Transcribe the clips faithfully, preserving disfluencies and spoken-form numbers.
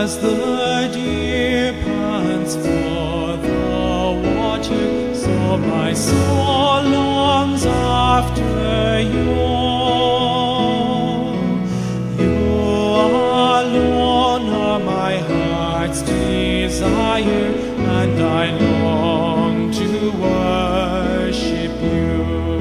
As the deer pants for the water, so my soul longs after you. You alone are my heart's desire, and I long to worship you.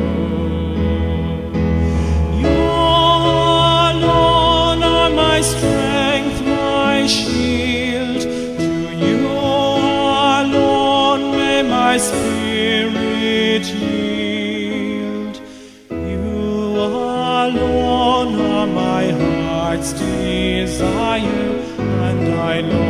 You alone are my strength, my shield. To you alone may my spirit yield. You alone are my heart's desire, and I know